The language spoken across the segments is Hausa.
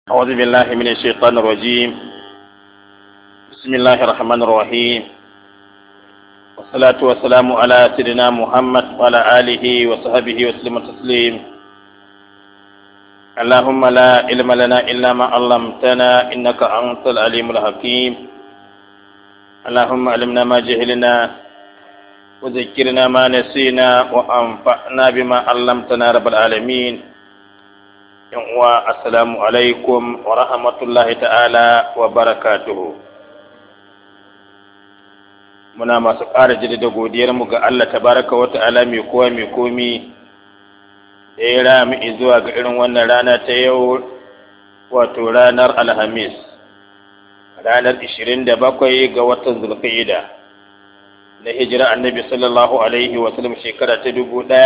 أعوذ بالله من الشيطان الرجيم. بسم الله الرحمن الرحيم، والصلاة والسلام على سيدنا محمد وعلى آله وصحبه وسلم تسليم. اللهم لا علم لنا إلا ما علمتنا إنك أنت العليم الحكيم. اللهم علمنا ما جهلنا وذكرنا ما نسينا وأنفعنا بما علمتنا رب العالمين. Yan'uwa, assalamu alaikum wa rahmatullahi ta'ala wa barakatuhu. Muna masu ƙara jaddada godiyarmu ga Allah tabaraka wa ta'ala mai kowa mai komi da ya rami zuwa ga irin wannan rana ta yau, wato ranar Alhamis, ranar 27 ga watan Zulqa'ida na hijira Annabi sallallahu alaihi wa sallam shekara ta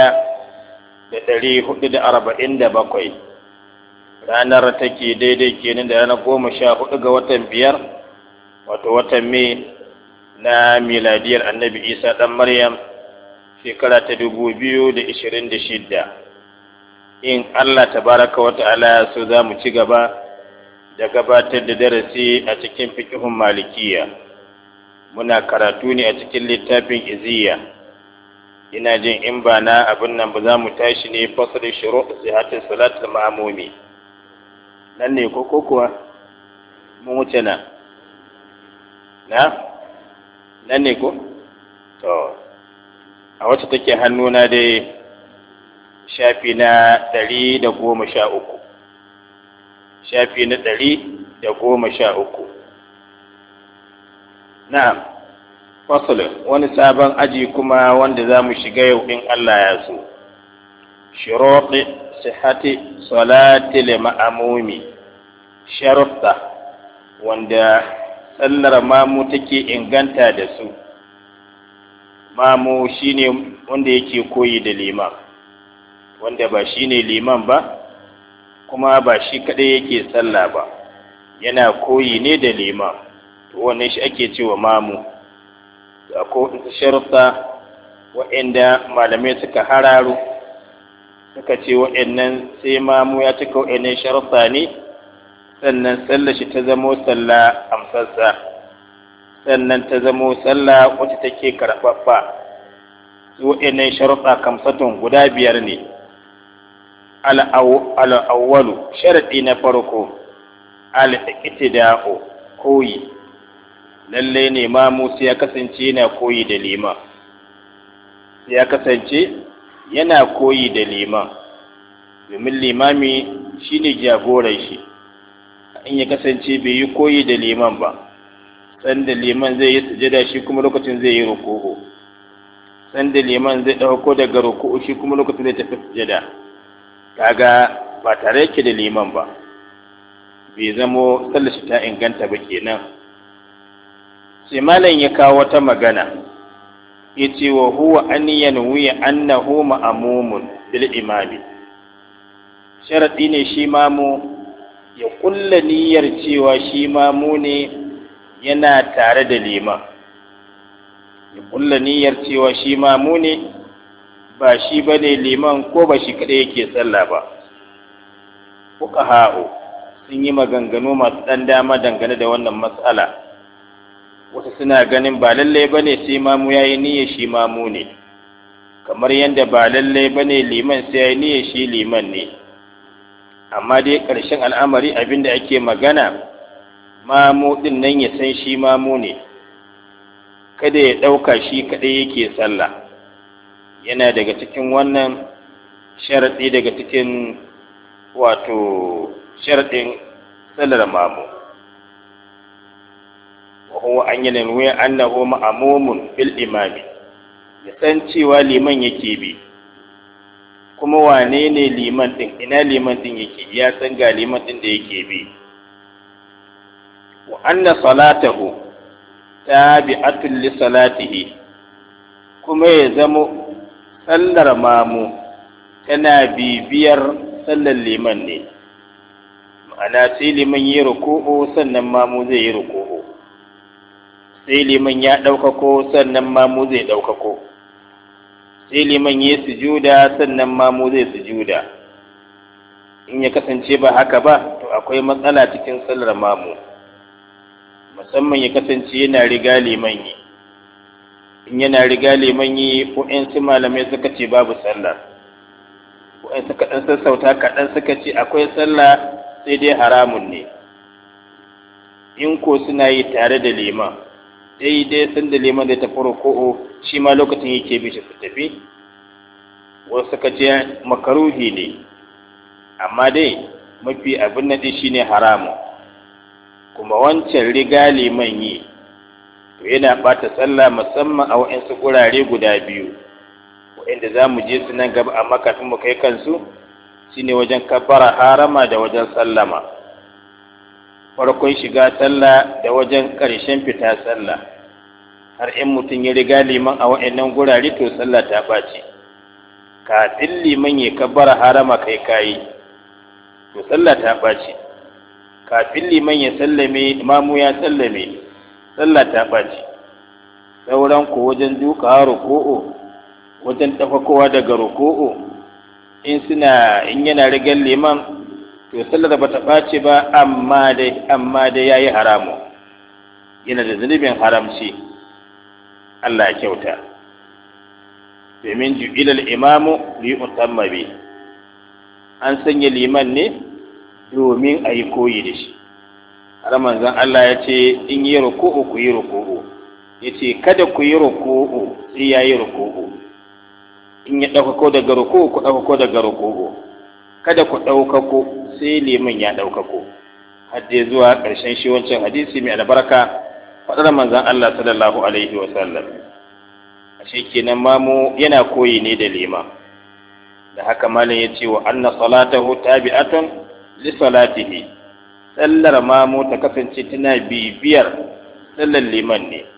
1447. Ranar take daidai kenan da ranar 14 ga watan 5, wato watan Mai na miladiyar Annabi Isa ɗan Maryam shekara ta 2026. In Allah tabaraka wa ta'ala so za mu ci gaba da gabatar da darasi a cikin fiqhun Malikiya. Muna karatu ne a cikin littafin Iziya. Ina jin in ba na abin nan ba za mu tashi ne fasal shuru' sihatin salatul ma'mumi. Nan ne ko kuwa mun wuce nan ne ko? To, a wacce take hannuna dai shafi na 113. Shafi na 113. Na'am, fasalin wani sabon aji kuma wanda za mu shiga yau in Allah ya so. Shuruɗi sihati salati li ma'amumi, sharuɗa wanda sallar mamu take inganta da su. Mamu shine wanda yake koyi da liman, wanda ba shine liman ba kuma ba shi kadai yake sallah ba, yana koyi ne da liman, to wannan shi ake cewa mamu. Akwai sharuɗa waɗanda malamai suka hararo suka ce waɗannan sai mamu ya cika waɗannan sharuɗa ne sannan sallar shi ta zamo sallah amsassa, sannan ta zamo sallah wacce take karɓaɓɓa. Waɗannan sharuɗa kamsatun guda 5 ne. Al-awwalu, sharaɗi na farko, al-iqtida'u, koyi. Lalle ne mamu sai ya kasance yana koyi da liman. Yana koyi da liman, domin limami shine jagoran shi. In ya kasance bai yi koyi da liman ba, sanda liman zai yi sujada shi kuma lokacin zai yi ruku'u, sanda liman zai dauko daga ruku'u shi kuma lokacin zai tafi sujada, kaga ba tare yake da liman ba, bai zamo sallar shi ta inganta ba kenan. Sai malam ya kawo wata magana, yace wa huwa an yanwi annahu ma'mumun bil imami. Sharadi ne shi mamu ya kulla niyyar cewa shi mamu ne yana tare da liman. Ya kulla niyyar cewa shi mamu ne ba shi bane liman ko ba shi kadai yake sallah ba. Fuqaha'u sun yi maganganu masu dan dama dangane da wannan matsala. Wasu suna ganin ba lallai bane sai mamu yayi niyyar shi mamu ne, kamar yadda ba lallai bane liman sai yayi niyyar shi liman ne. Amma dai ƙarshen al'amari abinda ake magana, mamu din nan ya san shi mamu ne, kada ya ɗauka shi kaɗai yake sallah. Yana daga cikin wannan sharaɗi daga cikin wato sharaɗin sallar mamu. وهو أن ينوي أنه مأموم بالإمام, ya san cewa liman yake bi, kuma wane ne liman ɗin, ina liman ɗin yake, ya san ga liman ɗin da yake bi. Wa anna salatahu tabi'atun li salatihi, kuma ya zamo sallar mamu tana bibiyar sallar liman ne, ma'ana sai liman yi ruku'u sannan mamu zai yi ruku'u, sai liman ya ɗaukako sannan mamu zai ɗaukako, sai liman ya sujuda sannan mamu zai sujuda. In ya kasance ba haka ba, to to akwai matsala cikin sallar mamu, musamman ya kasance yana riga liman yi. In yana riga liman yi, waɗansu malamai suka ce babu sallah, waɗansu kaɗan sassauta kaɗan suka ce akwai sallah sai dai haramun ne. In ko suna yi tare da liman, daidai sun da liman zai tafi ruku'u shi ma lokacin yake bi shi su tafi, wasu suka ce makaruhi ne, amma dai mafi abin nan shi ne haramun. Kuma wancan riga liman yi to yana ɓata sallah, musamman a waɗansu gurare guda biyu waɗanda za mu je su nan gaba, amma kafin mu kai kansu shine wajen kabbara harama da wajen sallama, farkon shiga sallah da wajen ƙarshen fita sallah. Har in mutum ya riga liman a waɗannan gurare to sallah ta ɓaci. Kafin liman ya kabbara harama kai kayi to sallah ta ɓaci. Kafin liman ya sallame, imamu ya sallame, sallah ta ɓaci. Sauran ku wajen duka ruku'u, wajen tafakowa daga ruku'u, in yana rigar liman to sallar ba ta ɓaci ba, amma dai yayi haramu, yana da zunubin haramci. Allah ya kyauta. Domin ju'ilal imamu li yutamma bi, an sanya liman ne domin a yi koyi da shi. Har manzon Allah ya ce in yi ruku'u ku yi ruku'u, ya ce kada ku yi ruku'u sai ya yi ruku'u. In ya ɗaukako daga ruku'u ku ɗaukako daga ruku'u, kada ku ɗaukako sai liman ya ɗaukako. Har dai zuwa ƙarshen shi wancan hadisi mai albarka faɗar manzon Allah sallallahu alaihi wa sallam. Ashe kenan mamu yana koyi ne da liman. Da haka malam ya ce wa anna salatahu tabi'atun li salatihi, sallar mamu ta kasance tana bibiyar sallar liman ne.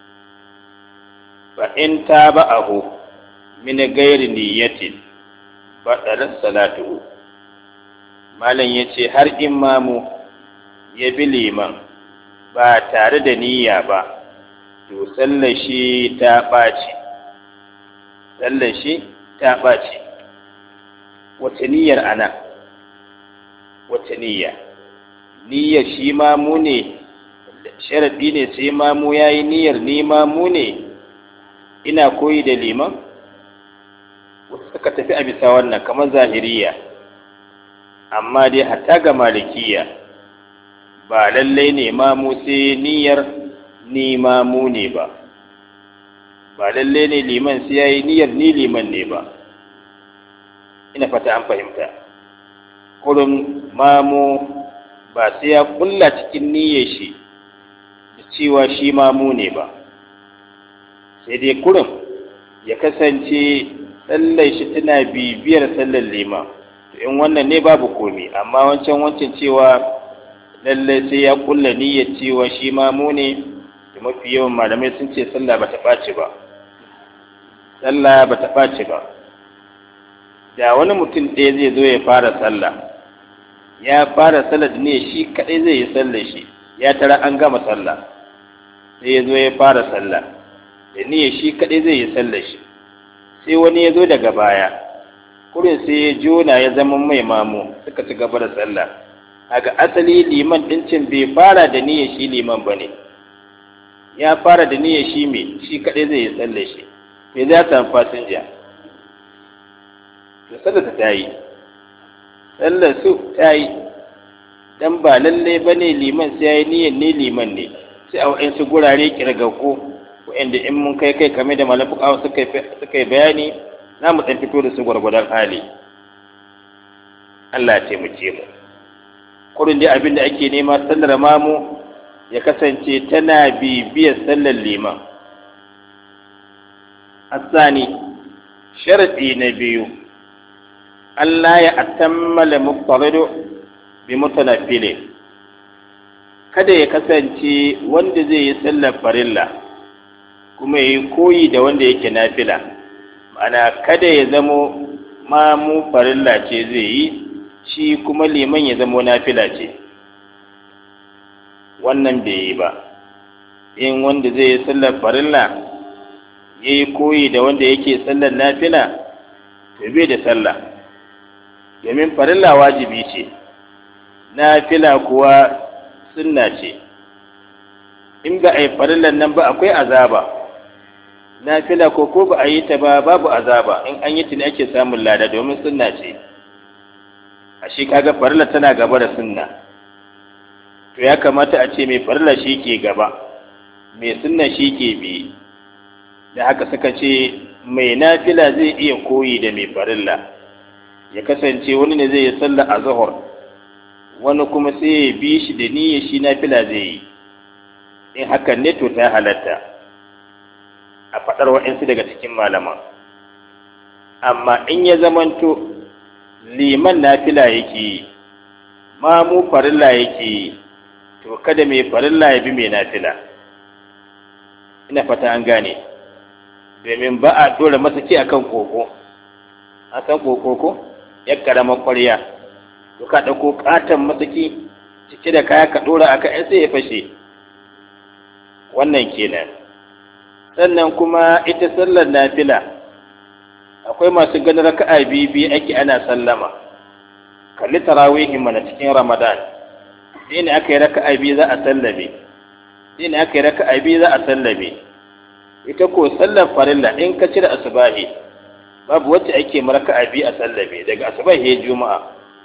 Fa in taba'ahu min ghairi niyyatin batalat salatuhu. Malam ya ce har imamu ya bi liman ba tare da niyya ba, to sallar shi ta ɓaci. Sallar shi ta ɓaci. Wace niyyar ana? Wace niyya? Niyyar shi mamu ne, sharaɗi ne sai mamu ya yi niyyar ni mamu ne ina koyi da liman? Wasu suka tafi a bisa wannan kamar zahiriya, amma dai hatta ga malikiya ba lallai ne mamu sai niyyar ni mamu ne ba, ba lallai ne liman sai ya yi niyyar ni liman ne ba. Ina fata an fahimta. Kurin mamu ba sai ya kulla cikin niyyar shi da cewa shi mamu ne ba, sai dai kurin ya kasance sallar shi tana bibiyar sallar liman. To in wannan ne babu komi, amma wancan cewa lallai sai ya kulla niyyar cewa shi mamu ne, da mafi yawan malamai sun ce sallah ba ta ɓaci ba. Sallah ba ta ɓaci ba. Da wani mutum ɗaya zai zo ya fara sallah, ya fara sallah da niyyar shi kaɗai zai yi sallar shi, ya tara an gama sallah, sai ya zo ya fara sallah da niyyar shi kaɗai zai yi sallar shi, sai wani ya zo daga baya, kurin sai ya jona ya zama mai mamu, suka ci gaba da sallah. Aga asali liman ɗincin bai fara da niyyar shi liman ba ne, ya fara da niyyar shi mai shi kaɗai zai yi sallar shi, me za ta fasinja? To sallar ta yi, sallar su ta yi, dan ba lalle ba ne liman sai ya yi niyyar ne liman ne, sai a waɗansu gurare ƙirgaggu waɗanda in mun kai kame da malafuka suka yi bayani, za mu ɗan fito da su gwargwadon hali. Allah ya taimake mu. Kurin dai abin da ake nema sallar mamu ya kasance tana bibiyar sallar liman. Asani, sharaɗi na biyu, Allah ya atammala muftaridu bi mutanaffilin. Kada ya kasance wanda zai yi sallar farilla kuma ya yi koyi da wanda yake nafila. Ma'ana kada ya zamo mamu farilla ce zai yi, shi kuma liman ya zamo nafila ce. Wannan bai yi ba. In wanda zai yi sallar farilla ya yi koyi da wanda yake sallar nafila, to bai da sallah. Domin farilla wajibi ce, nafila kuwa sunna ce. In ba a yi farillan nan ba akwai azaba, nafila ko ba a yi ta ba babu azaba, in an yi ta ne ake samun lada domin sunna ce. Ashe kaga farilla tana gaba da sunna, to ya kamata a ce mai farilla shi ke gaba, mai sunna shi ke bi. Da haka suka ce mai nafila zai iya koyi da mai farilla, ya kasance wani ne zai yi sallah a zuhur, wani kuma sai ya bi shi da niyyar shi nafila zai yi. In hakan ne to ta halatta a faɗar waɗansu daga cikin malaman. Amma in ya zamanto liman nafila yake yi, mamu farilla yake yi, to kada mai farilla ya bi mai nafila. Ina fata an gane, domin ba a ɗora masaki akan koko. An san koko ko? Yar ƙaramar ƙwarya, to ka ɗauko ƙaton masaki cike da kaya ka ɗora aka ‘yan sai ya fashe. Wannan kenan. Sannan kuma ita sallar nafila, akwai masu ganin raka'a biyu ake ana sallama. Kalli tarawihin mana cikin Ramadan, sai ne aka yi raka'a biyu za a sallame, sai ne aka yi raka'a biyu za a sallame. Ita ko sallar farilla in ka cire asubahi, babu wacce ake raka'a biyu a sallame, daga asubahi ya juma'a.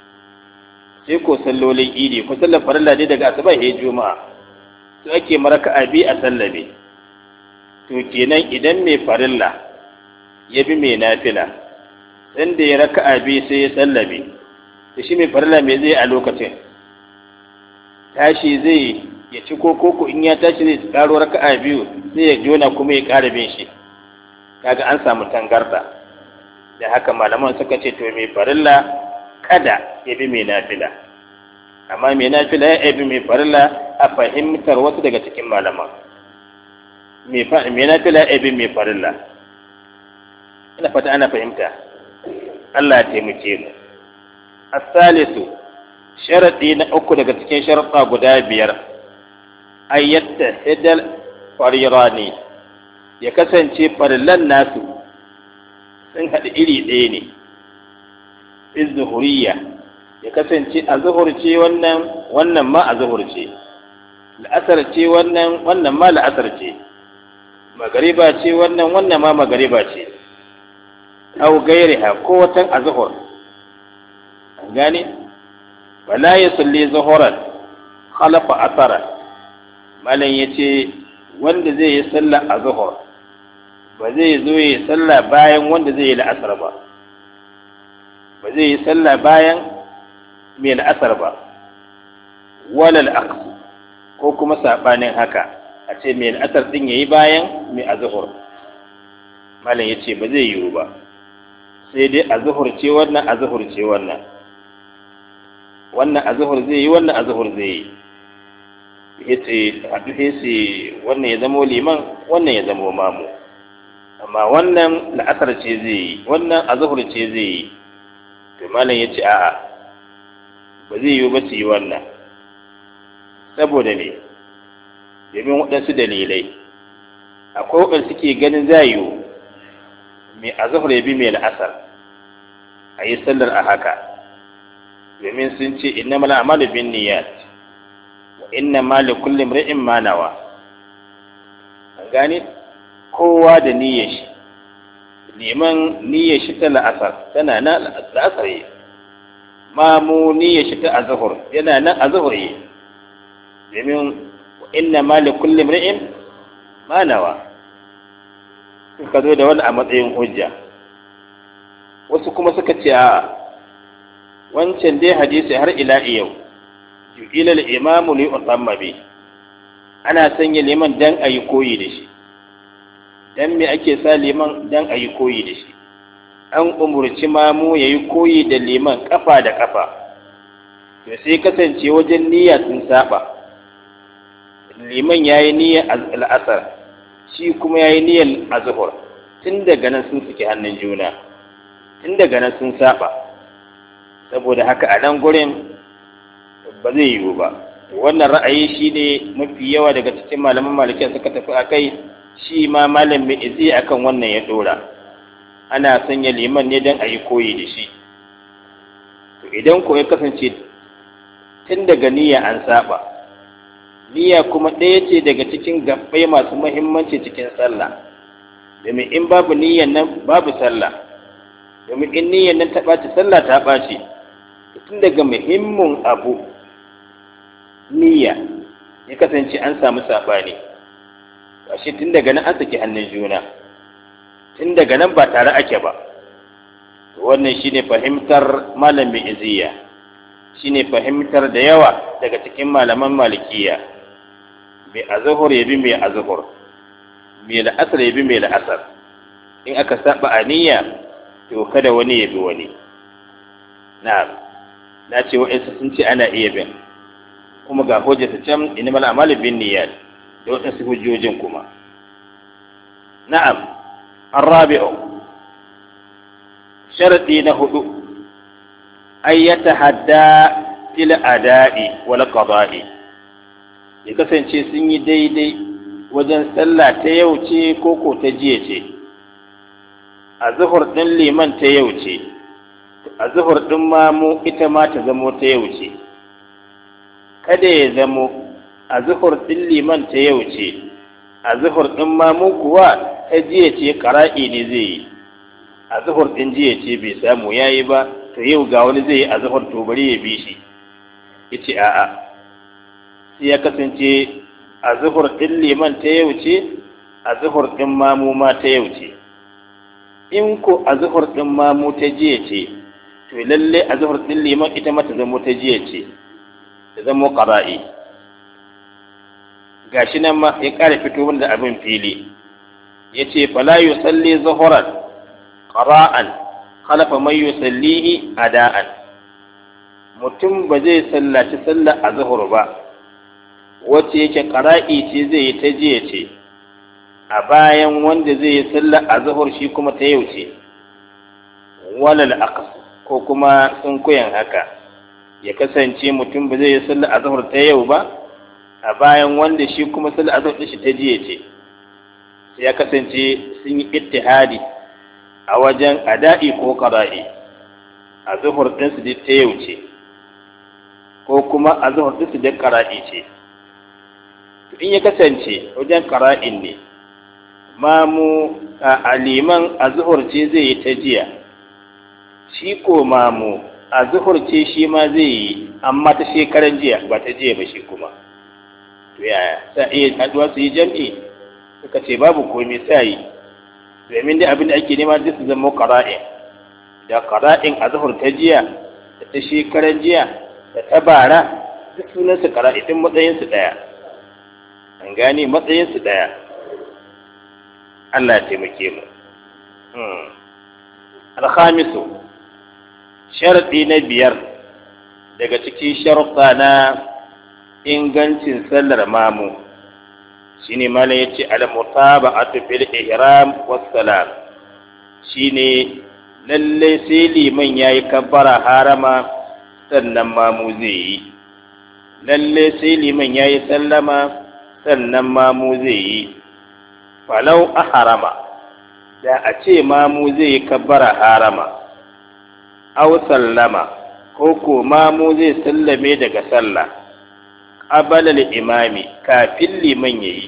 Sai ko sallolin idi, ko sallar farilla ne daga asubahi ya juma'a, su ake raka'a biyu a sallame. To kenan idan mai farilla ya bi mai nafila, da ya raka'a biyu sai ya sallame, to shi mai farilla me zai a lokacin? Tashi zai ya ci koko in ya tashi zai karo raka'a biyu sai ya jona kuma ya ƙara bin shi. Kaga an samu tangarda. Da haka malaman suka ce to mai farilla kada ya bi mai nafila, amma mai nafila ya bi mai farilla a fahimtar wasu daga cikin malaman. Mai nafila ya bi mai farilla. Ina fata ana fahimta. Allah ya taimake mu. As-salisu, sharadi na uku daga cikin sharuɗa guda biyar, ayyatta hidal farirani, ya kasance farillan nasu sun haɗu iri ɗaya ne. Zuhuriyya, ya kasance a zuhur ce wannan ma a zuhur ce, la'asar ce wannan ma la'asar ce, magariba ce wannan ma magariba ce, au gairiha ko watan a zuhur. An gane? Wala ya salli zuhuran khalafa asara. Malam ya ce wanda zai yi sallah a zuhur ba zai zo yi sallah bayan wanda zai yi la'asar ba, ba zai yi sallah bayan mai la'asar ba, walal aqsu ko kuma sabanin haka, a ce mai la'asar din yayi bayan mai azhur. Malam ya ce ba zai yiwu ba, sai dai azhur ce wannan azhur ce wannan azhur zai yi wannan azhur zai yi. Yace hadu sai wannan ya zamo liman wannan ya zamo mamu, amma wannan la'asar ce zai yi wannan azhur ce zai yi. To malam yace a'a ba zai yiwu ba su yi wannan, saboda ne domin waɗansu dalilai. Akwai waɗanda suke ganin za yiwu mai azhur ya bi mai la'asar a yi sallar a haka, domin sun ce innamal a'malu binniyat wa innama likulli imrin ma nawa. An gane? Kowa da niyyar shi. Liman niyyar shi ta la'asar tana na la'asar yi, mamu niyyar shi ta azhur yana nan azhur yi, domin wa innama likulli imrin ma nawa. Suka zo da wani a matsayin hujja. Wasu kuma suka ce a wancan dai hadisi har ila yau, ju'ila al-imamu li utamma bi, ana sanya liman dan ayi koyi da shi. Dan me ake sa liman? Dan ayi koyi da shi. An umurci mamu yayi koyi da liman kafa da kafa, to sai kasance wajen niyya sun saba. Liman yayi niyyar al-asr, shi kuma yayi niyyar azhur. Tun daga nan sun suke hannun juna, tun daga nan sun saba. Saboda haka a nan gurin ba zai yiwu ba. Wannan ra'ayi shine mafi yawa daga cikin malaman malikiya suka tafi akai, shi ma malam mai izi akan wannan ya dora. Ana sanya liman ne don a yi koyi da shi. To idan ko ya kasance tun daga niyya an saba. Niyya kuma ɗaya ce daga cikin gabbai masu muhimmanci cikin sallah, domin in babu niyyan nan babu sallah, domin in niyyan nan ta ɓaci sallah ta ɓaci. Tun daga muhimmin abu niyya ya kasance an samu saɓani, shi tun daga nan an saki hannun juna, tun daga nan ba tare ake ba. Wannan shine fahimtar malamin iziya, shine fahimtar da yawa daga cikin malaman malikiya. Mai azhar ya bi mai azhar, mai la'asar ya bi mai la'asar. In aka saba aniya to kada wani ya bi wani. Na ce wa'insu sun ce ana iya bin, kuma ga hujjata can innamal a'malu binniyat da waɗansu hujjojin kuma. Na'am, arrabi'u sharadi na hudu ay yatahadda fil ada'i wal qada'i, ya kasance sun yi daidai wajen sallah ta yau ce ko ta jiya ce. Azhar din liman ta yau ce, azhar din mamu ita ma ta zamo ta yau ce. Kada ya zamo azhar din liman ta yau ce, azhar din mamu kuwa ta jiya ce qara'i ne zai yi. Azhar din jiya ce bai samu yayi ba, to yau ga wani zai yi azhar, to bari ya bi shi. Yace a'a, sai ya kasance azhar din liman ta yau ce, azhar din mamu ma ta yau ce. In ko azhar din mamu ta jiya ce, to lalle azhar din liman ita ma ta zamo ta jiya ce, ta zamo qara'i. Gashi nan ma ya ƙara fito da abin fili, yace fala yusalli zuhran qara'an khalafa man yusallihi ada'an. Mutum ba zai sallaci sallar azhar ba wacce yake qara'i ce zai yi ta jiya ce, a bayan wanda zai yi sallar azhar shi kuma ta yau ce. Walal aqs, ko kuma sun koyan haka, ya kasance mutum ba zai yi sallar azhar ta yau ba a bayan wanda shi kuma sallar azhar din shi ta jiya ce. Sai ya kasance sun yi ittihadi a wajen ada'i ko qada'i. Azhar din su ta yau ce, ko kuma azhar din su da qada'i ce. To in ya kasance wajen qara'in ne, mamu a liman azhar ce zai yi ta jiya, shi ko mamu azhar ce shi ma zai yi, amma ta shekaran jiya ba ta jiya ba shi kuma. To yaya sa iya haduwa su yi jam'i? Suka ce babu komai sai yi, domin dai abin da ake nema duk su zama qara'in, da qara'in azhar ta jiya da ta shekaran jiya da ta bara duk sunan su qara'i, din matsayin su daya. An gane matsayin su daya. Allah ya taimake mu. Al-khamisu, sharadi na biyar daga cikin sharuɗa na ingancin sallar mamu, shine malam yace al-mutaba'atu fil ihram was salam, shine lalle sai liman yayi kabbara harama sannan mamu zai yi, lalle sai liman yayi sallama sannan mamu zai yi. Falau ahrama, da a ce mamu zai yi kabbara harama, aw sallama, ko ko mamu zai sallame daga sallah qabala al-imami, kafin liman yayi,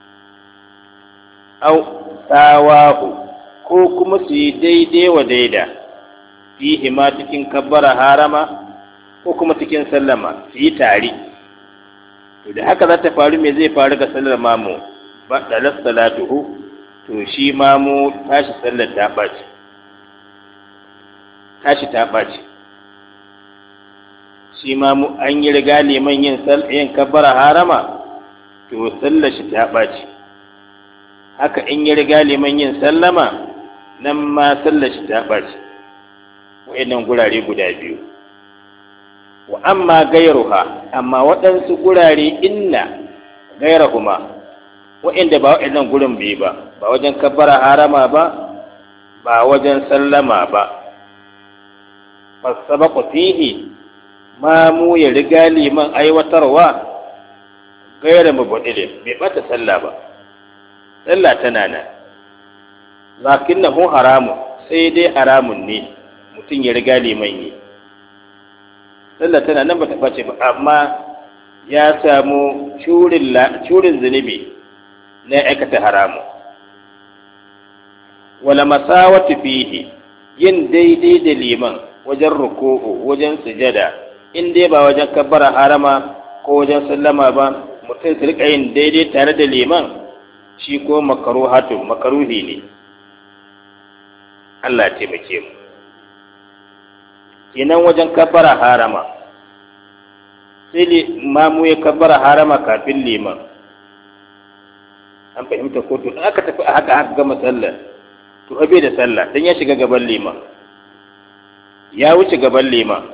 aw tawahu, ko kuma su yi daidai wa daida, fihi ma cikin kabbara harama ko kuma cikin sallama su yi tare. To da haka za ta faru, me zai faru ga sallar mamu? Ba dalas salatuhu, to shi mamu tashi sallar ta ɓaci, tashi ta ɓaci. Shi mamu an yi riga liman yin kabbara harama, to sallar shi ta ɓaci. Haka in yi riga liman yin sallama, nan ma sallar shi ta ɓaci. Wa'annan gurare guda biyu. Wa amma gairuha, amma waɗansu gurare inna gairahuma, wa'inda ba wa'annan gurin biyu ba, ba wajen kabbara harama ba, ba wajen sallama ba. Fasabaqu fihi, mamu ya riga liman aiwatarwa, gaira mubadilin, bai bata sallah ba, sallah tana nan. Lakinnahu haramu, sai dai haramun ne mutum ya riga liman yi. sallah tana nan ba ta ɓace ba, amma ya samu curin zunubi na aikata haramu. Wala masawatu fihi, yin daidai da liman wajen ruku'u, wajen sujada, in dai ba wajen kabbara harama ko wajen sallama ba, mutum su rika yin daidai tare da liman, shi ko makaruhi ne. Allah ya taimake mu. Kenan wajen kabbara harama, sai mamu ya kabbara harama kafin liman. An fahimta ko to aka tafi a haka gama sallar, to abe da sallah dan ya shiga gaban liman, ya wuce gaban liman.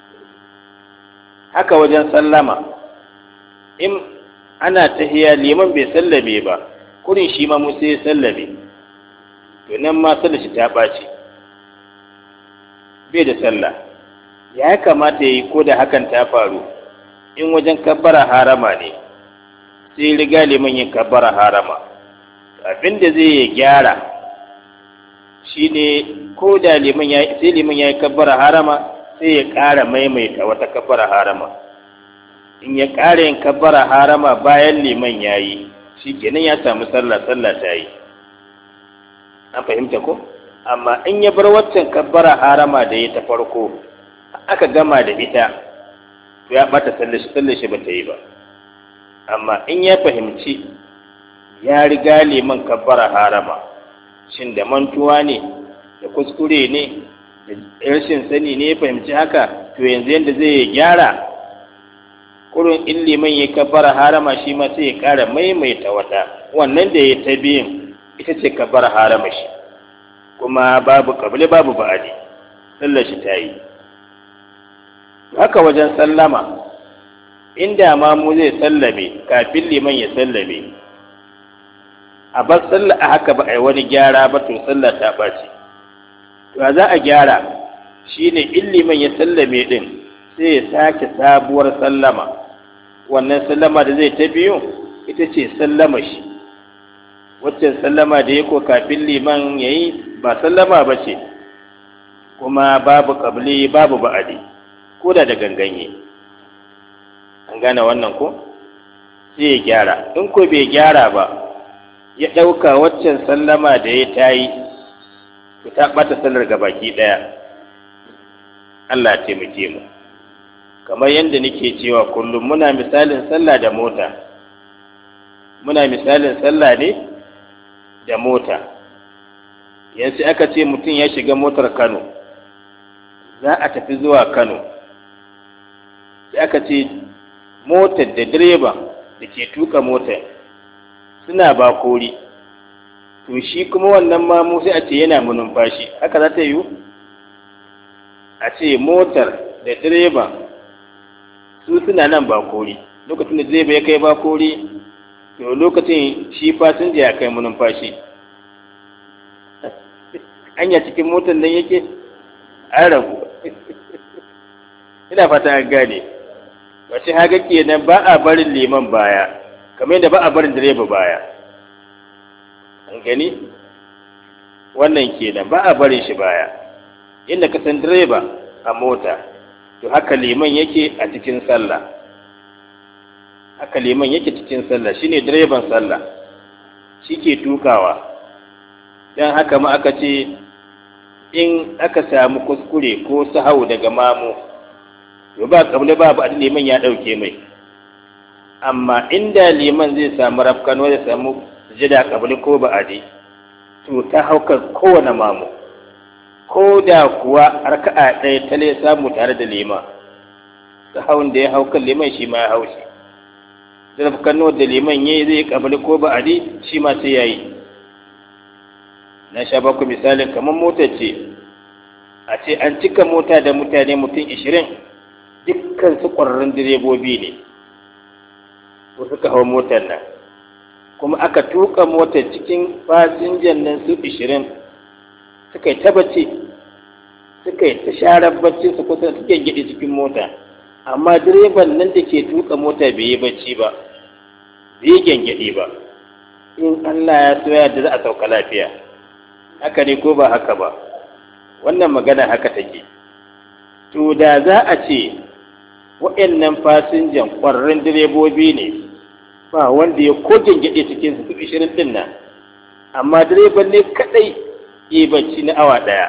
Haka wajen sallama, in ana tahiya liman bai sallame ba, kurin shi ma musa ya sallame, to nan ma sallar shi ta ɓaci, bai da sallah. Ya kamata ya yi ko da hakan ta faru, in wajen kabbara harama ne, sai riga liman yin kabbara harama, abin da zai gyara shi ne ko da liman ya yi kabbara harama, sai ya ƙara maimaita wata kabbara harama. In ya ƙara yin kabbara harama bayan liman ya yi, shi kenan ya samu sallah ta yi. An fahimta ko? Amma in ya bar waccan kabbara harama da ya ta farko, aka gama da ita, to ya ɓata sallar shi ba ta yi ba. Amma in ya fahimci ya riga liman kabbara harama, shin da mantuwa ne, da kuskure ne, da rashin sani ne ya fahimci haka, to yanzu yadda zai gyara, kurun in liman ya kabbara harama shi ma sai ya ƙara maimaita wata, wannan da ya ta biyun ita ce kabbara harama shi, kuma babu kabli babu ba'adi, sallar shi ta yi. Haka wajen sallama, inda ma mu zai sallame kafin liman ya sallame, a bar sallah a haka ba a yi wani gyara ba, to sallah ta ɓaci. To za a gyara shi ne in liman ya sallame ɗin, sai ya sake sabuwar sallama. Wannan sallama da zai ta biyu ita ce sallama shi. Waccan sallama da ya ko kafin liman ya yi ba sallama ba ce, kuma babu ƙabli babu ba'adi, ko da ganganye. An gane wannan ko? Sai ya gyara. In ko bai gyara ba, ya ɗauka waccan sallama da ya ta yi, to ta ɓata sallar gabaki ɗaya. Allah ya taimake mu. Kamar yadda nake cewa kullum muna misalin sallah da mota. Muna misalin sallah ne da mota. Yanzu aka ce mutum ya shiga motar Kano, za a tafi zuwa Kano. Sai aka ce motar da direba da ke tuka motar suna bakori, to shi kuma wannan mamu sai a ce yana numfashi. Haka za ta yiwu? A ce motar da direba su suna nan bakori, lokacin da direba ya kai bakori, to lokacin shi fasinja ya kai numfashi. Anya cikin motar nan yake an rabu. Ina fata an gane. Ba shi haka kenan ba a barin liman baya, kamar yadda ba a barin direba baya. An gani? Wannan kenan ba a barin shi baya. Inda ka san direba a mota, to haka liman yake a cikin sallah. Haka liman yake cikin sallah, shine direban sallah, shi ke tukawa. Dan haka ma aka ce in aka samu kuskure ko sahau daga mamu, to ba kabli ba liman ya ɗauke mai. Amma inda liman zai samu rafkano, ya samu sujada kabli ko ba'adi, to ta haukar kowane mamu, ko da kuwa raka'a ɗaya ta ne samu tare da liman, sahawun da ya haukar liman shi ma ya haushi, rafkano da liman yayi zai kabli ko ba'adi shi ma sai yayi. Na sha baku misalin kamar motar ce, a ce an cika mota da mutane mutum 20, dukkan su ƙwararrun direbobi ne, ko suka hau motar nan, kuma aka tuka motar cikin fasinjan nan su 20, suka yi ta bacci, suka yi ta sharar bacci su kusa suke gidi cikin mota, amma direban nan da ke tuka mota bai yi bacci ba, bai yi gyangyaɗi ba. In Allah ya so ya da za a sauka lafiya. Haka ne ko ba haka ba? Wannan magana haka take. To da za a ce waɗannan fasinjan ƙwararrun direbobi ne, ba wanda ya ko gyangyaɗe cikin su 20 ɗin nan, amma direban ne kaɗai yi bacci na awa ɗaya.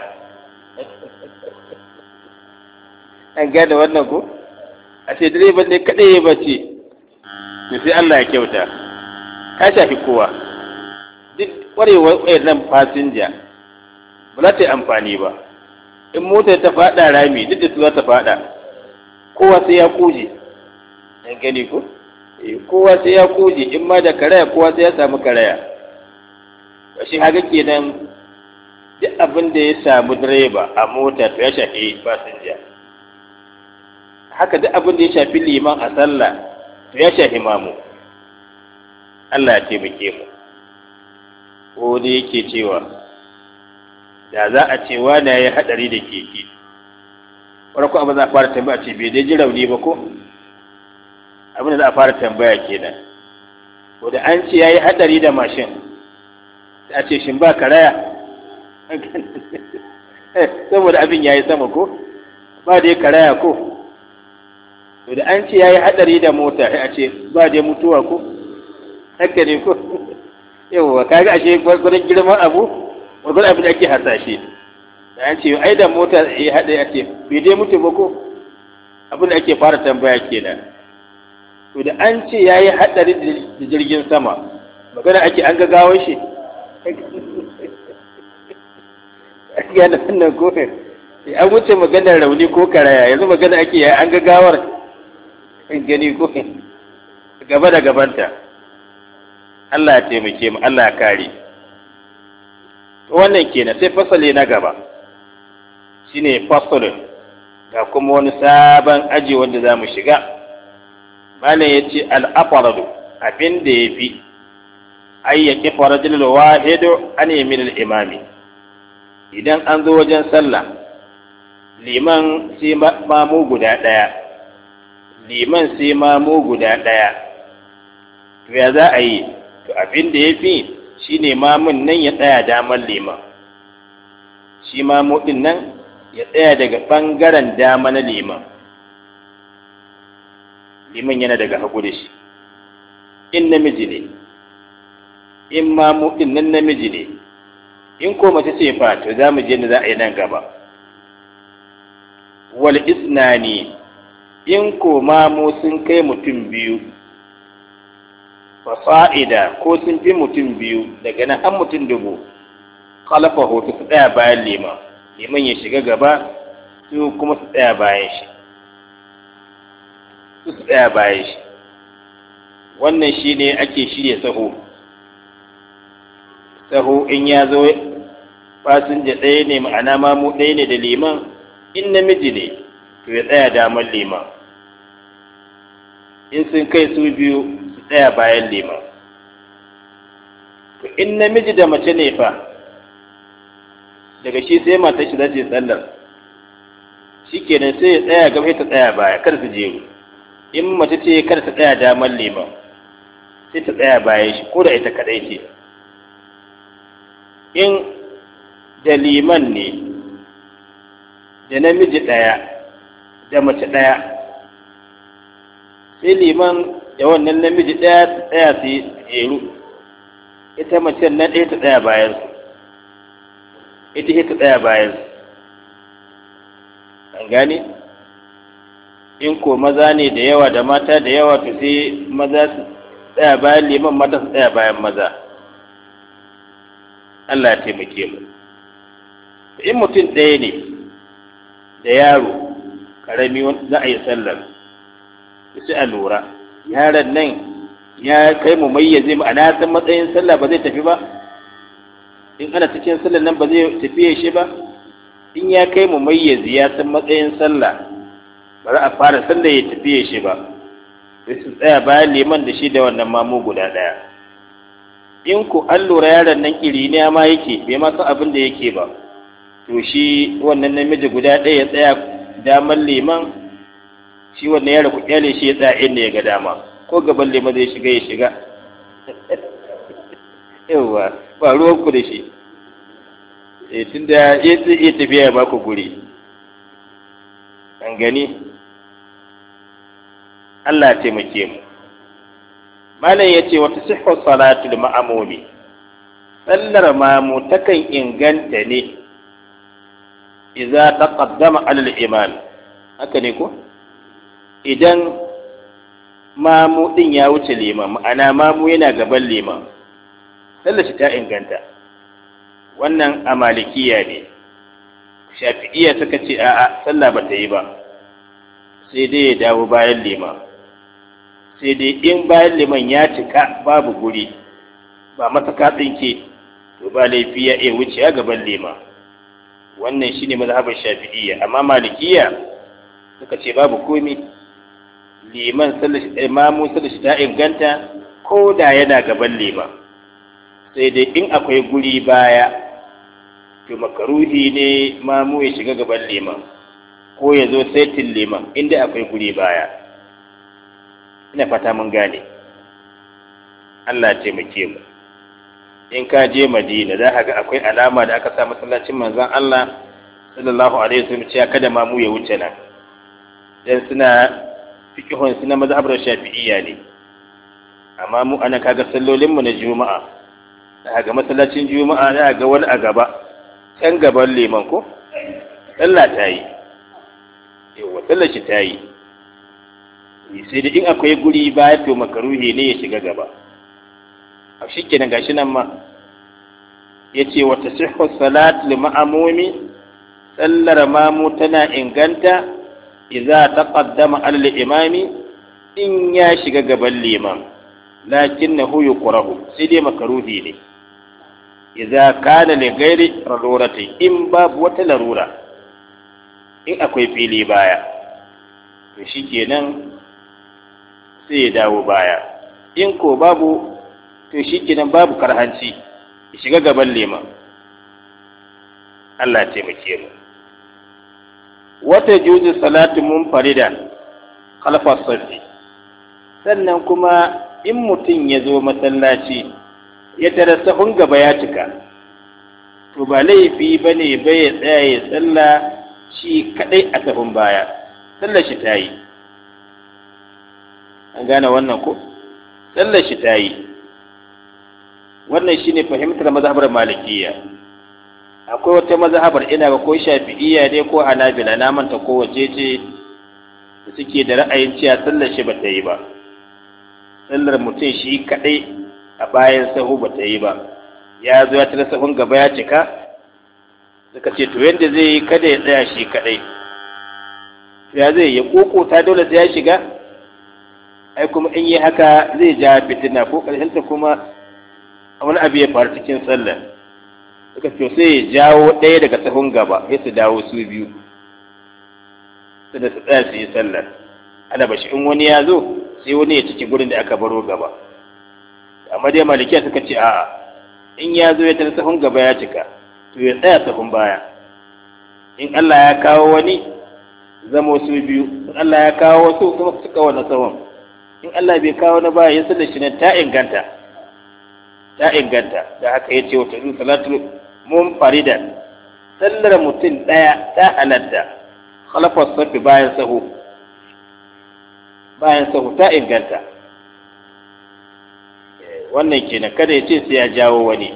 An gane wannan ko? A ce direban ne kaɗai yi bacci, to sai Allah ya kyauta, ta shafi kowa. Duk ƙwarewar waɗannan fasinja ba za ta yi amfani ba. In motar ta faɗa rami, duk da su za ta faɗa, kowa sai ya kuje. An gani ko? Kowa sai ya kuje, in ma da karaya kowa sai ya samu karaya. Shi haka kenan duk abin da ya samu direba a mota to ya shafi fasinja. Haka duk abin da ya shafi liman a sallah to ya shafi mamu. Allah ya taimake mu. Ko da yake cewa da za a ce wani ya yi haɗari da keke, farko abin za a fara tambaya ce bai dai ji rauni ba ko? Abin da za a fara tambaya kenan. Ko da an ce ya yi haɗari da mashin, a ce shin ba karaya? Saboda abin ya yi sama ko? Ba dai karaya ko? To da an ce ya yi haɗari da mota, a ce ba dai mutuwa ko? Haka ne ko? Yawwa, kaga ashe gwarin girman abu, gwarin abin da ake hasashe. Da an ce ai da mota ya haɗe, a ce bai dai mutu ba ko? Abin da ake fara tambaya kenan. To da an ce ya yi haɗari da jirgin sama, magana ake an gagawar shi. Gane wannan ko an wuce maganar rauni ko karaya, yanzu magana ake ya an gagawar gani ko gaba da gabanta. Allah ya taimake mu, Allah ya kare. Wannan kenan, sai fasali na gaba shine fasalin, ga kuma wani sabon aji wanda za mu shiga. Malam ya ce al'afaradu, abin da ya fi ayyake farajin wahidu an yamin al'imami. Idan an zo wajen sallah, liman sai mamu guda ɗaya, to ya za a yi? To abin da ya fi shi ne mamun nan ya tsaya damar liman, shi mamu ɗin nan ya tsaya daga ɓangaren dama na liman, liman yana daga hagu da shi. In namiji ne, in mamu ɗin nan namiji ne, in ko mace ce fa, to za mu je da za a yi nan gaba. Wal isnani, in ko mamu sun kai mutum biyu, fasa'ida ko sun fi mutum biyu, daga nan har mutum dubu, khalafa hoto su tsaya bayan liman, liman ya shiga gaba, su kuma su tsaya bayan shi. Wannan shi ne ake shirya saho. Saho in ya zo fasinja ɗaya ne, ma'ana mamu ɗaya ne da liman, in namiji ne to ya tsaya damar liman, in sun kai su biyu su tsaya bayan liman. To in namiji da mace ne fa, daga shi sai matar shi za ta yi sallar, shi kenan sai ya tsaya gaba ta tsaya baya, kar su jeru. In mace ce kar ta tsaya damar liman, sai ta tsaya bayan shi, ko da ita kaɗai ce. In da liman ne, da namiji ɗaya da mace ɗaya, sai liman da wannan namiji ɗaya ta tsaya su yi jeru, ita mace nan ɗaya ta tsaya bayansu, ita ta tsaya bayansu. An gane? In ko maza ne da yawa da mata da yawa, to sai maza su tsaya bayan liman, mata su tsaya bayan maza. Allah ya taimake mu. In mutum ɗaya ne da yaro ƙarami za a yi sallar, sai a lura yaron nan ya kai mu mayyaze, ma'ana san matsayin sallah ba zai tafi ba. In ana cikin sallar nan ba zai tafiye shi ba. In ya kai mu mayyaze, ya san matsayin sallah, ba za a fara sallar ya tafiye shi ba, sai su tsaya bayan liman da shi da wannan mamu guda ɗaya. In ku an lura yaron nan ƙiriniya ma yake, bai ma san abin da yake ba, to shi wannan namiji guda ɗaya ya tsaya damar liman, shi wannan yaro ku kyale shi ya tsaya inda ya ga dama, ko gaban liman zai shiga ya shiga. Yawwa, ba ruwan ku da shi. Tun da ya tafiya ya ba ku guri. An gani? Allah ya taimake mu. Malam ya ce wata sihhu salatul ma'amumi, sallar mamu takan inganta ne idza taqaddama alal imam, haka ne ko? Idan mamu din ya wuce liman, ma'ana mamu yana gaban liman, sallar shi ta inganta. Wannan a malikiya ne. Shafi'iyya suka ce a'a, sallah ba ta yi ba, sai dai ya dawo bayan liman. Sai dai in bayan liman ya cika babu guri, ba mataka tsinke, to ba laifi ya iya wuce a gaban liman. Wannan shine mazhabar Shafi'iyya. Amma malikiya suka ce babu komi, liman imamu sallar shi ta inganta ko da yana gaban liman. Sai dai in akwai guri baya, to makaruhi ne mamu ya shiga gaban liman ko ya zo saitin liman inda akwai guri baya. Ina fata mun gane. Allah ya taimake mu. In ka je Madina za ka ga akwai alama da aka sa masallacin manzon Allah sallallahu alaihi wasallam cewa kada mamu ya wuce nan. Dan suna fiqhun suna mazhabar Shafi'iyya ne. Amma mu ana kaga sallolin mu na Juma'a. Da ga masallacin Juma'a za ga wani a gaba, can gaban liman ko? Sallah ta yi. Yawa sallar shi ta yi. Sai da in akwai guri baya to makaruhi ne ya shiga gaba. A shi kenan gashi nan ma ya ce wata sihhu salat li ma'amumi, sallar mamu tana inganta idza taqaddama al imami, in ya shiga gaban liman, lakinnahu yuqrahu, sai dai makaruhi ne idza kana li ghairi darurati, in babu wata larura, in akwai fili baya to shikenan sai ya dawo baya. In ko babu to shikenan babu karhanci ya shiga gaban liman. Allah ya taimake mu. Wata juzu salatu munfaridan khalfa safi, sannan kuma in mutum ya zo masallaci ya tara sahun gaba ya cika, to ba laifi bane bai ya tsaya ya tsalla shi kadai a sahun baya, sallar shi ta yi. An gane wannan ko? Sallar shi ta yi. Wannan shine fahimtar mazhabar Malikiyya. Akwai wata mazhabar ina ga ko Shafi'iyya ne ko Hanabila, na manta ko wace ce, da suke da ra'ayin cewa sallar shi bata yi ba. Sallar mutum shi kadai a bayan sahu bata yi ba. Ya zo ya tara sahun gaba ya cika, suka ce to yanda zai yi kada ya tsaya shi kadai. Ya zai ya kokota dole sai ya shiga? Ai kuma in yi haka zai ja fitina ko ƙarshenta kuma wani abu ya faru cikin sallah. Suka ce sai ya jawo ɗaya daga sahun gaba sai su dawo su biyu, sai da su tsaya su yi sallah. Ana bashi in wani ya zo sai wani ya ciki gurin da aka baro gaba. Amma dai Malikiya suka ce a'a, in ya zo ya tara sahun gaba ya cika, to ya tsaya sahun baya. In Allah ya kawo wani zamo su biyu, in Allah ya kawo wasu kuma su cika wannan sahun. In Allah bai kawo na baya ya sallar shi nan ta inganta. Ta inganta. Da haka ya ce wata zuwa salatul munfaridan, sallar mutum ɗaya ta halatta khalafar safi bayan sahu. Bayan sahu ta inganta. Wannan kenan, kada ya ce sai ya jawo wani.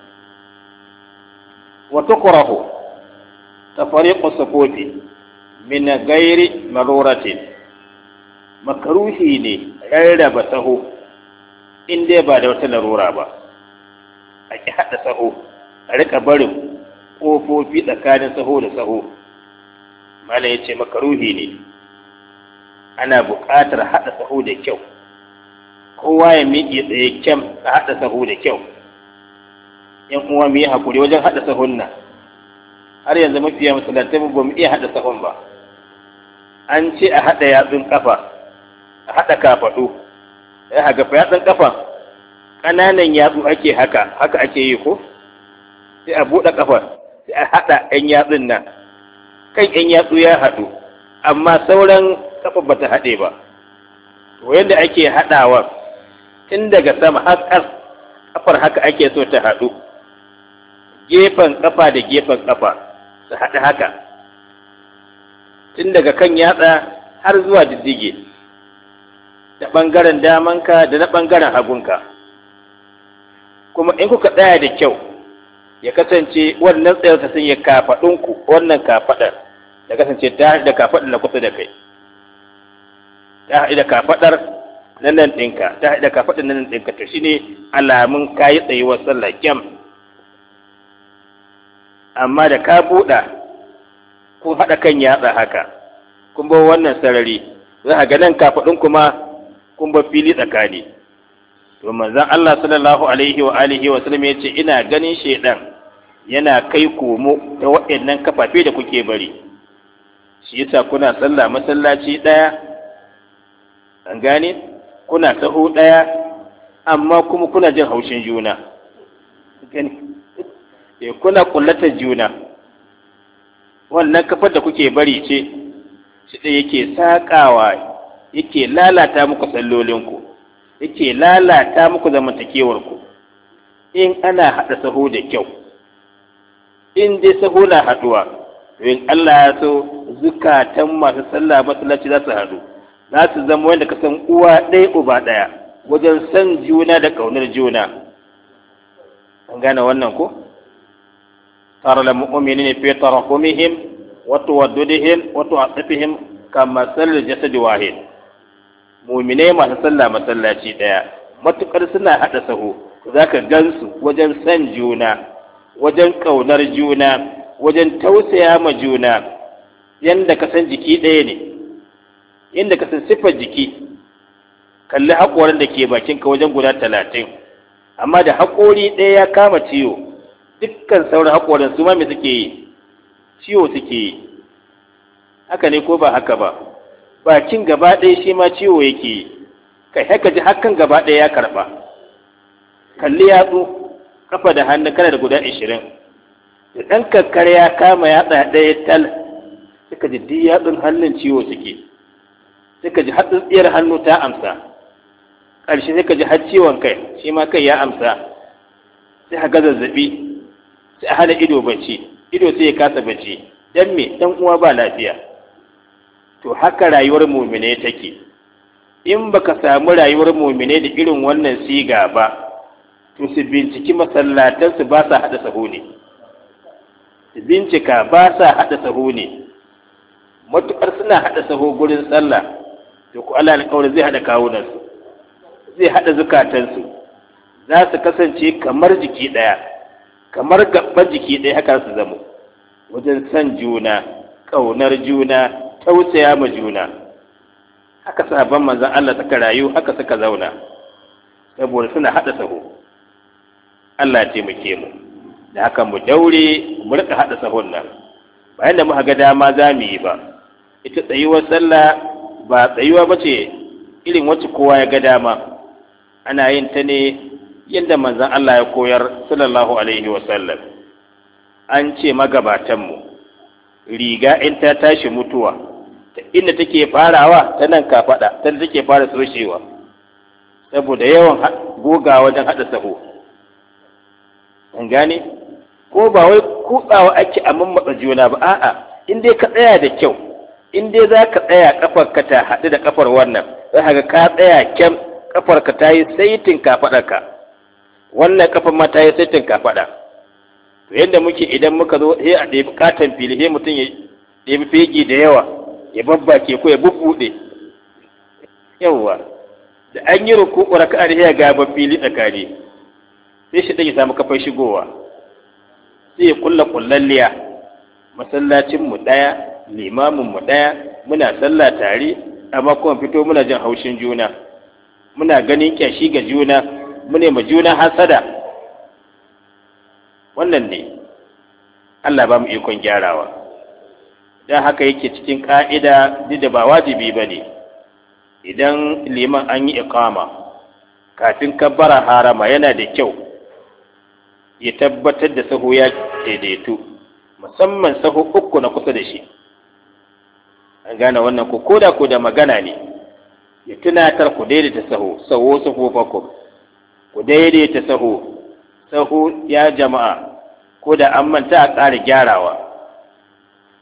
Wa tukrahu tafariqu sufufi min ghairi maruratin, makaruhi ne rarraba saho in dai ba da wata larura ba. A ki haɗa saho, a rika barin ƙofofi tsakanin saho da saho. Malam ya ce makaruhi ne. Ana buƙatar haɗa saho da kyau, kowa ya miƙe tsaye kyam a haɗa saho da kyau. Yan uwa mu yi haƙuri wajen haɗa sahon nan. Har yanzu mafiya masallatai ba mu iya haɗa sahon ba. An ce a haɗa yatsun ƙafa, a haɗa kafaɗu, ya haga fa yatsun ƙafa ƙananan yatsu ake haka ake yi ko? Sai a buɗe ƙafa, sai a haɗa ƴan yatsun nan, kan ƴan yatsu ya haɗu, amma sauran ƙafa bata haɗe ba. To yadda ake haɗawa, tun daga sama har ƙafar haka ake so ta haɗu, gefen ƙafa da gefen ƙafa su haɗu haka, tun daga kan yatsa har zuwa diddige. da ɓangaren damanka da na ɓangaren hagunka. Kuma in kuka tsaya da kyau ya kasance wannan tsayar ta sanya kafaɗinku, wannan kafaɗar ya kasance ta haɗu da kafaɗar na kusa da kai, ta haɗu da kafaɗar na nan ɗinka, ta haɗu da kafaɗar na nan ɗinka, to shine alamun kayi tsayuwar sallah kyam. Amma da ka buɗa kun haɗa kan yatsa haka, kun bar wannan sarari, za ka ga nan kafaɗin kuma kun bar fili tsakani. To manzon Allah sallallahu alaihi wa alihi wa sallam ya ce ina ganin shedan yana kai komo da waɗannan kafafe da kuke bari. Shi yasa kuna sallah masallaci ɗaya, an gane, kuna sahu ɗaya, amma kuma kuna jin haushin juna, kuna kullatar juna. Wannan kafar da kuke bari ce shi da yake saƙawa, yake lalata muku sallolinku, yake lalata muku zamantakewarku. In ana haɗa sahu da kyau, in dai sahu na haɗuwa, in Allah ya so zukatan masu sallah masallaci za su haɗu, za su zama wanda ka san uwa ɗaya uba ɗaya wajen san juna da ƙaunar juna. An gane wannan ko? tara la mu'minina fi tarahumihim wa tawaddudihim wa ta'atufihim kama sallal jasad wahid. Mu'minai masu sallah masallaci ɗaya matukar suna haɗa sahu, zaka gansu wajen san juna, wajen ƙaunar juna, wajen tausaya ma juna, yanda ka san jiki ɗaya ne, yanda ka san siffar jiki. Kalli haƙorin da ke bakinka wajen guda 30, amma da haƙori ɗaya ya kama ciwo, dukkan sauran haƙorin su ma me suke yi? Ciwo suke yi. Haka ne ko ba haka ba? Bakin gaba ɗaya shi ma ciwo yake yi, kai haka ji hakan gaba ɗaya ya karɓa. Kalli yatsu, kafa da hannu kana da guda 20, da ɗan kakkar ya kama yatsa ɗaya tal, suka ji duk yatsun hannun ciwo suke, suka ji hatsitsiyar hannu ta amsa, ƙarshe suka ji har ciwon kai, shi ma kai ya amsa, sai ga zazzaɓi, sai a hana ido bacci, ido sai ya kasa bacci, dan me? Dan uwa ba lafiya. To haka rayuwar mu'mine take. In baka samu rayuwar mu'mine da irin wannan siga ba, to su binciki masallatansu ba sa haɗa sahu ne, su bincika ba sa haɗa sahu ne. Matuƙar suna haɗa sahu gurin sallah, to ku Allah alƙawarin zai haɗa kawunansu, zai haɗa zukatansu, za su kasance kamar jiki ɗaya, kamar gaban jiki ɗaya, haka su zamo wajen san juna, ƙaunar juna, tausaya ma juna. Haka sahabban manzon Allah suka rayu, haka suka zauna, saboda suna haɗa sahu. Allah ya taimake mu da haka mu daure mu rika haɗa sahun nan, bayan da muka ga dama za mu yi ba. Ita tsayuwar sallah ba tsayuwa ba ce irin wacce kowa ya ga dama, ana yin ta ne yadda manzon Allah ya koyar sallallahu alaihi wa sallam. An ce magabatanmu riga in ta tashi mutuwa, ta inda take farawa ta nan kafaɗa, ta take fara soshewa, saboda yawan goga wajen haɗa sahu. An gane? Ko ba wai kutsawa ake a mammatsa juna ba, a'a, in dai ka tsaya da kyau, in dai za ka tsaya kafarka ta haɗu da kafar wannan, za ka ga ka tsaya kyam, kafarka ta yi saitin kafaɗarka, wannan kafar ma ta yi saitin kafaɗa. To yadda muke idan muka zo sai a ɗebi katon fili, sai mutum ya ɗebi fegi da yawa, ya babbake ko ya bubbuɗe. Yawwa, da an yi ruku'u raka'a da ya ga fili tsakani, sai shi ɗan ya samu kafar shigowa, sai ya kulla kullalliya. Masallacinmu ɗaya, limaminmu ɗaya, muna sallah tare, amma kuma fito muna jin haushin juna, muna ganin kyashi ga juna, mune ma juna hasada. Wannan ne Allah ba mu ikon gyarawa. Dan haka yake cikin ƙa'ida, duk da ba wajibi ba ne, idan liman an yi iqama kafin kabbara harama yana da kyau ya tabbatar da sahu ya daidaitu, musamman sahu uku na kusa da shi. An gane wannan ko da magana ne, ya tunatar ku daidaita sahu, ku daidaita sahu ya jama'a, ko da an manta a ƙara gyarawa.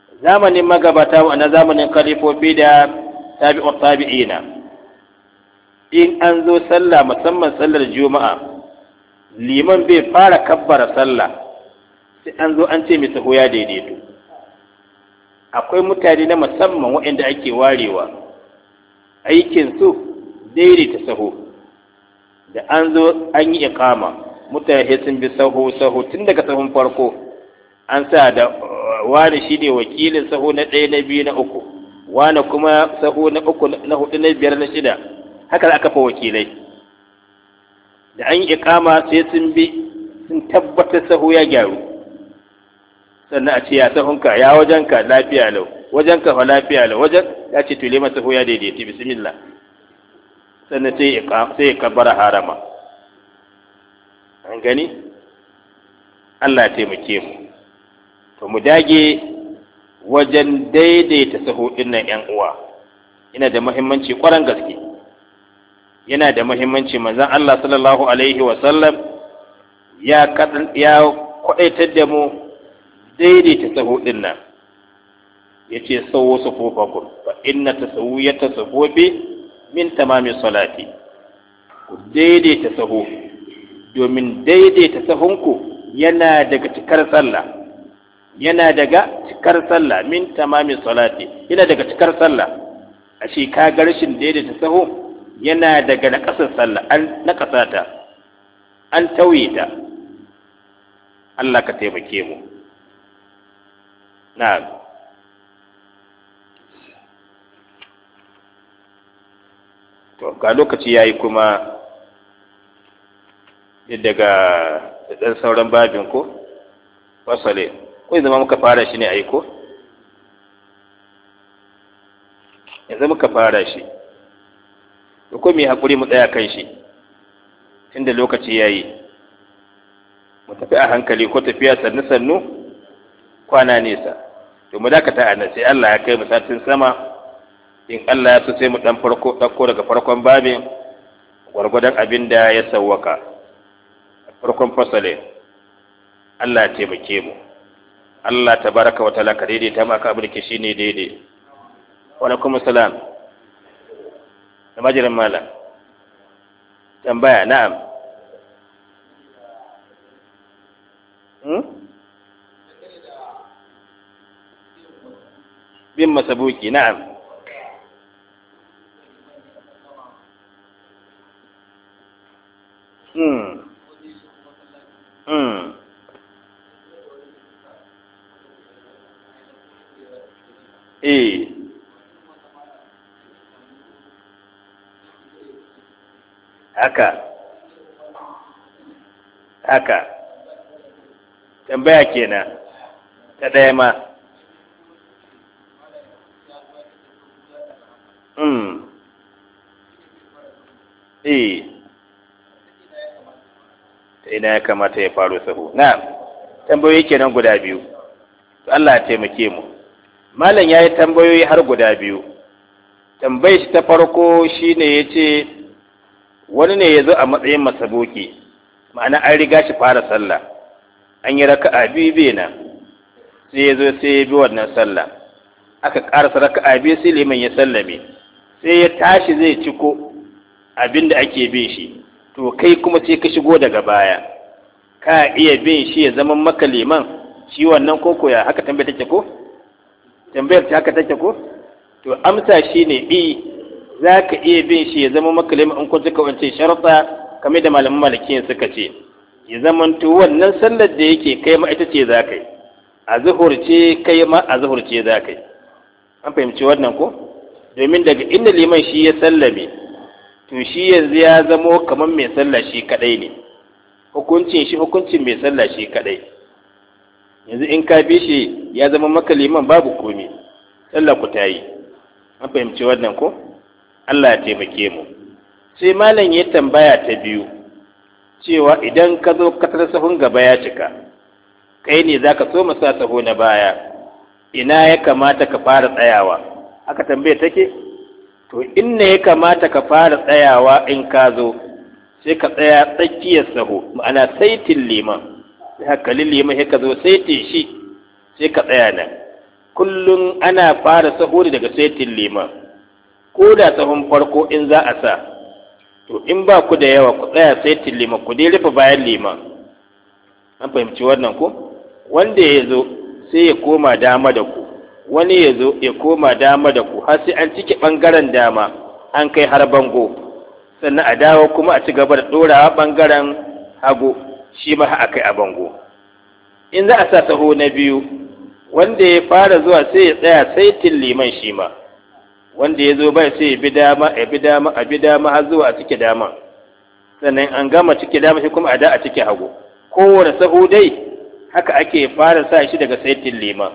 Zamanin magabata na zamanin khalifofi da tabi'ina, in an zo sallah musamman sallar juma'a liman bai fara kabbara sallah sai an zo an ce mai sahu ya daidaito. Akwai mutane na musamman waɗanda ake warewa aikin su daidaita sahu. Da an zo an yi iqama mutane sun bi sahu tun daga sahun farko an sa da wani shi ne wakilin sahu na ɗaya na biyu na uku, wani kuma sahu na uku na hudu na biyar na shida, haka aka fa wakilai. Da an yi iqama sai sun bi sun tabbatar sahu ya gyaru, sannan a ce ya sahunka ya wajenka lafiya lau, wajenka fa lafiya lau, wajen ya ce tule masa sahu ya daidaita bismillah, sannan sai ya kabbara harama. An gani Allah ya taimake mu, to mu dage wajen daidaita sahu ɗin nan ƴan uwa, yana da muhimmanci ƙwarar gaske, yana da muhimmanci. Manzon Allah sallallahu alaihi wa sallam ya kwaɗaitar da mu daidaita sahu ɗin nan, yace sawu sufufakum fa inna tasawiyata sufufi min tamami salati. Ku daidaita sahu, domin daidaita sahunku yana daga cikar sallah, yana daga cikar sallah, min tamami salati, yana daga cikar sallah. Ashe ka ga rashin daidaita sahu yana daga naƙasar sallah, an naƙasa ta, an tauye ta. Allah ka taimake mu. Na'am. To ga lokaci yayi kuma daga ɗan sauran babin ko wasale ko zama muka fara shi ne a yi ko yanzu muka fara shi da ko mai haƙuri mu tsaya kan shi tunda lokaci ya yi mu tafi a hankali ko tafiya sannu-sannu kwana nesa to mu dakata a nan sai Allah ya kai mu satin sama in Allah ya so sai mu ɗan ɗauko daga farkon babin gwargwadon abin da ya sawwaka farkon fasale. Allah ya taimake mu, Allah tabaraka wa ta'ala ka daidaita mu aka abin da shine daidai. Wa alaikum salam. Da majirin malam. Tambaya na'am. Bin masabuki na'am. Haka tambaya kenan ta ɗaya ma ta ina ya kamata ya faru sahu. Na'am, tambayoyi kenan guda biyu. To Allah ya taimake mu. Malam yayi tambayoyi har guda biyu. Tambayar shi ta farko shine yace wani ne ya zo a matsayin masabuki, ma'ana an riga shi fara sallah, an yi raka'a biyu bena, sai ya zo sai ya bi wannan sallah, aka ƙarasa raka'a biyu sai liman ya sallame, sai ya tashi zai ciko abin da ake bin shi, to kai kuma sai ka shigo daga baya, ka iya bin shi ya zama maka liman shi wannan koko ya haka tambayar take ko? Tambayar ta haka take ko? To amsa shi ne za ka iya bin shi ya zama maka liman in kun suka wance sharuɗa kamar da malaman malikiyin suka ce, ya zamanto wannan sallar da yake kai ma ita ce za ka yi, a zuhur ce kai ma a zuhur ce za ka yi. An fahimci wannan ko? Domin daga inda liman shi ya sallame, to shi yanzu ya zamo kamar mai sallah shi kadai ne, hukuncin mai sallah shi kadai. Yanzu in ka bi shi ya zama maka liman babu komi, sallah ku ta yi. An fahimci wannan ko? Allah ya taimake mu. Sai malam ya tambaya ta biyu cewa idan ka zo ka tar sahun gaba ya cika, kai ne za ka so masa saho na baya, ina ya kamata ka fara tsayawa? Aka tambaye take? To inna ya kamata ka fara tsayawa in ka zo, sai ka tsaya tsakiyar saho, ma'ana saitin liman, sai haka liman sai ka zo saitin shi, sai ka tsaya nan. Kullum ana fara saho daga saitin liman, ko da sahun farko in za a sa, to in ba ku da yawa ku tsaya saitin liman ku dai rufe bayan liman. An fahimci wannan ko? Wanda ya zo sai ya koma dama da ku, wani ya zo ya koma dama da ku har sai an cike ɓangaren dama an kai har bango, sannan a dawo kuma a ci gaba da ɗorawa ɓangaren hagu shi ma a kai a bango. In za a sa saho na biyu, wanda ya fara zuwa sai ya tsaya saitin liman shi ma, wanda ya zo bai sai ya bi dama a bi dama a bi dama har zuwa a cike dama, sannan an gama cike dama shi kuma a da a cike hagu. Kowane saho dai haka ake fara sa shi daga saitin liman.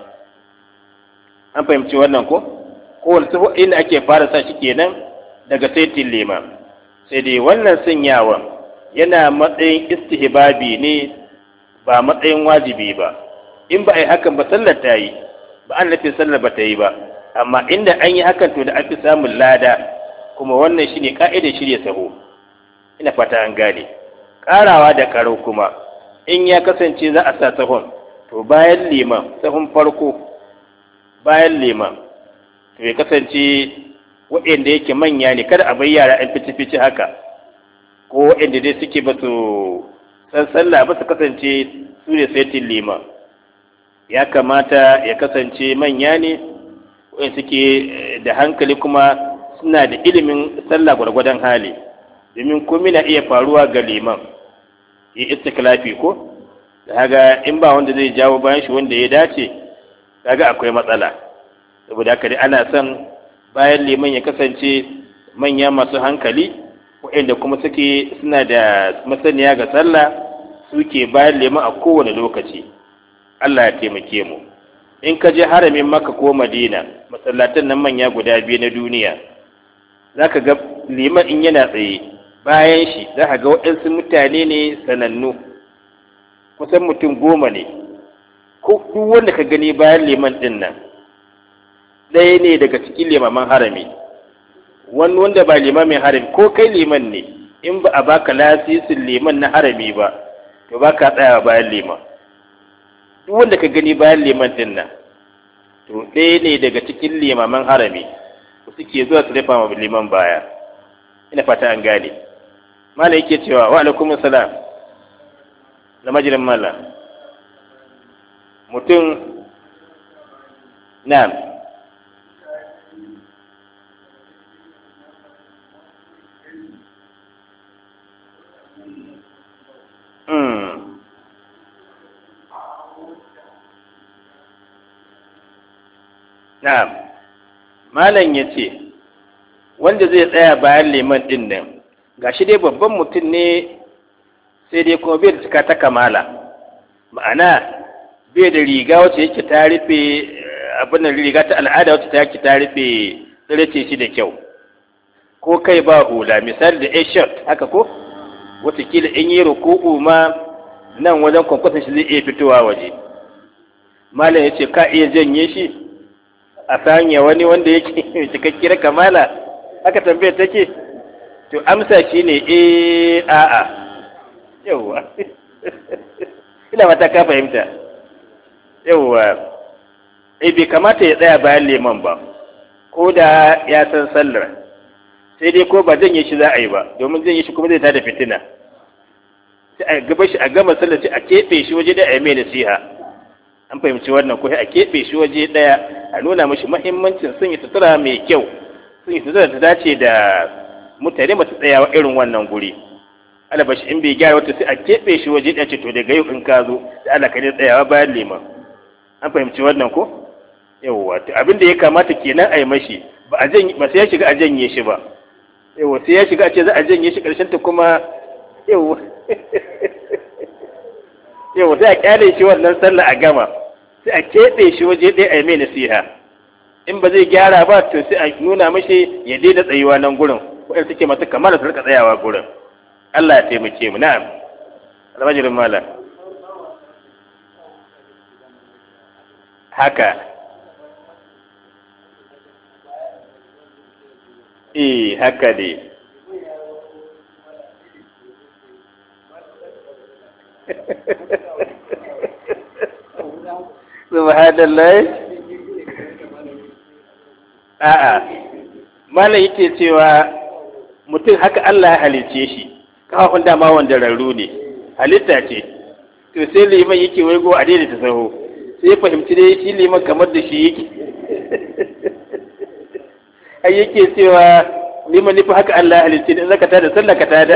An fahimci wannan ko? Kowane saho inda ake fara sa shi kenan daga saitin liman. Sai dai wannan sanyawan yana matsayin istihbabi ne ba matsayin wajibi ba. In ba a yi hakan ba sallar ta yi, ba an nufin sallar ba ta yi ba, amma inda an yi hakan to da an fi samun lada, kuma wannan shine ka'idar shirya saho. Ina fata an gane. Ƙarawa da karo kuma in ya kasance za a sa sahun, to bayan liman, sahun farko bayan liman, to ya kasance waɗanda yake manya ne, kada a bai yara ɗan fici-fici haka, ko waɗanda dai suke ba su san sallah ba su kasance su ne saitin liman. Ya kamata ya kasance manya ne waɗanda suke da hankali kuma suna da ilimin sallah gwargwadon hali, domin komai na iya faruwa ga liman ya istiklafi ko, da haga in ba wanda zai jawo bayan shi wanda ya dace, kaga akwai matsala. Saboda haka dai ana son bayan liman ya kasance manya masu hankali waɗanda kuma suke suna da masaniya ga sallah, suke bayan liman a kowane lokaci. Allah ya taimake mu. In ka je haramin Makka ko Madina, masallatan nan manya guda biyu na duniya, zaka ga liman in yana tsaye, bayan shi za ka ga waɗansu mutane ne sanannu, kusan mutum 10 ne, ko duk wanda ka gani bayan liman ɗin nan ɗaya ne daga cikin limaman harami. Wani wanda ba limamin harami, ko kai liman ne, in ba a baka lasisin liman na harami ba, to ba ka tsaya bayan liman. Duk wanda ka gani bayan liman ɗin nan, to ɗaya ne daga cikin limaman harami, suke zuwa su rufa ma liman baya. Ina fata an gane. Malam yake cewa wa alaikumus salam na majalin malam mutum na'am na'am malam yace wanda zai tsaya bayan liman din nan gashi dai babban mutum ne, sai dai kuma bai da cika ta kamala, ma'ana bai da riga wacce yake ta rufe abin riga ta al'ada wacce ta yake ta rufe tsirace shi da kyau, ko kai ba hula misali da shirt haka ko watakila in yi ruku'u ma nan wajen kwankwasan shi zai iya fitowa waje. Malam ya ce ka iya janye shi a sanya wani wanda yake cikakkiyar kamala, haka tambayar take. To amsa shi ne a'a. Yawwa. Ina mata ka fahimta. Yawwa. Bai kamata ya tsaya bayan liman ba, ko da ya san sallar. Sai dai ko ba janye shi za a yi ba, domin janye shi kuma zai tada fitina. Sai a gaba shi a gama sallar sai a keɓe shi waje da a yi mai nasiha. An fahimci wannan ko a keɓe shi waje ɗaya a nuna mashi muhimmancin sun yi sutura mai kyau, sun yi sutura ta dace da mutane masu tsayawa irin wannan guri. Alabashi in bai gyara wata sai a keɓe shi waje ɗaya ce to daga yau in ka zo da Allah ka ne tsayawa bayan liman. An fahimci wannan ko? Yawwa, to abin da ya kamata kenan a yi mashi ba sai ya shiga a janye shi ba. Yawwa, sai ya shiga a ce za a janye shi ƙarshen ta kuma yawwa. Yawwa, sai a kyale shi wannan sallah a gama, sai a keɓe shi waje ɗaya a yi mai nasiha. In ba zai gyara ba to sai a nuna mashi ya daina tsayuwa nan gurin, waɗanda suke masu kamar su rika tsayawa gurin. Allah ya taimake mu. Na'am. Almajirin mala. Haka. Haka ne. Subhanallah. A'a. Mala yake cewa mutum haka Allah ya halicce shi kafafun dama wanda rarru ne halitta ce to sai liman yake waigo a daidaita sahu sai ya fahimci dai shi liman kamar da shi yake ai yake cewa liman nufi haka Allah ya halicce in zaka tada sallah ka tada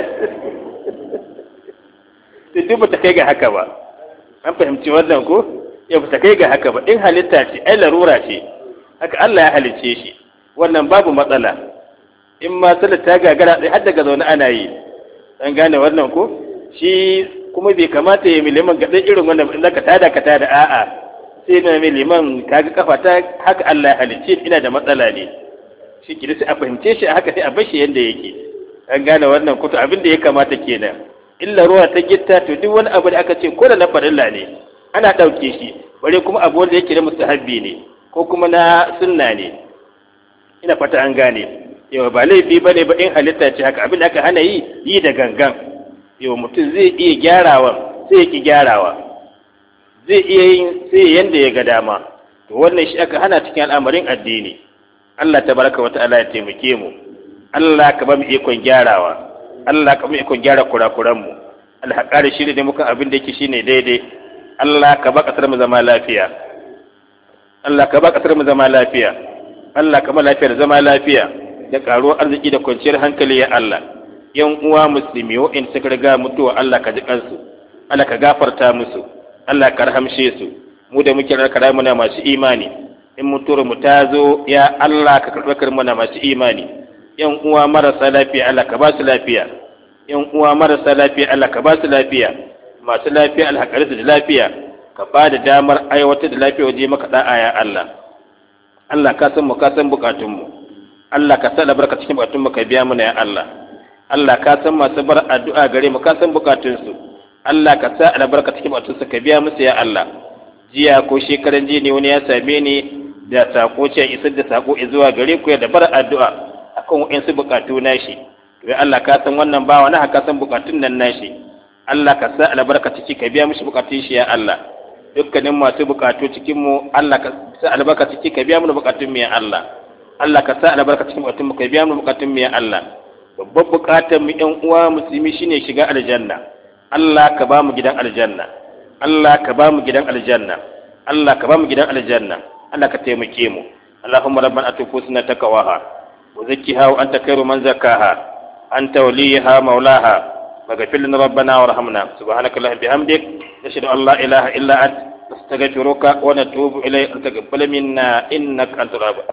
to duk ba ta kai ga haka ba an fahimci wannan ko ya ba ta kai ga haka ba in halitta ce ai larura ce haka Allah ya halicce shi wannan babu matsala in ma sallar ta gagara sai har daga zaune ana yi an gane wannan ko shi kuma bai kamata ya miliman ga irin wannan in zaka tada ka tada a'a sai na miliman kaga kafa ta haka Allah ya halicce ina da matsala ne shi ki sai a fahimce shi haka sai a bar shi yanda yake an gane wannan ko to abin da ya kamata kenan illa ruwa ta gitta to duk wani abu da aka ce ko da na farilla ne ana dauke shi bare kuma abu wanda yake da mustahabbi ne ko kuma na sunna ne ina fata an gane yau ba laifi bane ba in halitta ce haka abin da aka hana yi da gangan yau mutum zai iya gyarawa sai ya ki gyarawa zai iya yin sai yanda ya ga dama to wannan shi aka hana cikin al'amarin addini Allah tabaraka wa ta'ala ya taimake mu Allah ka ba mu ikon gyarawa Allah ka ba mu ikon gyara kurakuran mu Allah ka kare shi da muka abin da yake shine daidai Allah ka ba kasar mu zama lafiya Allah ka ba kasar mu zama lafiya Allah ka ba lafiya da zama lafiya da karuwar arziki da kwanciyar hankali ya Allah yan uwa musulmi wa'in suka riga mutuwa Allah ka ji kansu Allah ka gafarta musu Allah ka rahamshe su mu da muke raka muna masu imani in mutuwar mu ta zo ya Allah ka karɓar muna masu imani yan uwa marasa lafiya Allah ka ba su lafiya yan uwa marasa lafiya Allah ka ba su lafiya masu lafiya Allah ka da lafiya ka ba da damar aiwatar da lafiya waje maka da'a ya Allah Allah ka san mu ka san bukatun mu Allah ka sa albarka cikin bukatun mu ka biya mana ya Allah Allah ka san masu bar addu'a gare mu ka san bukatun su Allah ka sa albarka cikin bukatun su ka biya musu ya Allah jiya ko shekaran jiya ne wani ya same ni da sako ce isar da sako zuwa gare ku da bar addu'a akan wa'insu bukatu nashi to ya Allah ka san wannan bawa na ka san bukatun nan nashi Allah ka sa albarka ciki ka biya mishi bukatun shi ya Allah dukkanin masu bukatu cikin mu Allah ka sa albarka ciki ka biya mu bukatun mu ya Allah Allah ka sa albarka cikin bukatun mu ka biya mu bukatun mu ya Allah babbar bukatar mu ƴan uwa musulmi shine shiga aljanna Allah ka ba mu gidan aljanna Allah ka ba mu gidan aljanna Allah ka ba mu gidan aljanna Allah ka taimake mu Allahumma rabbana atufusna taqwaha wa zakkiha wa anta khairu man zakkaha anta waliyaha maulaha waghfir lana rabbana warhamna subhanaka allahumma bihamdik nashhadu an la ilaha illa anta nastaghfiruka wa natubu ilayk anta taqabbal minna innaka antal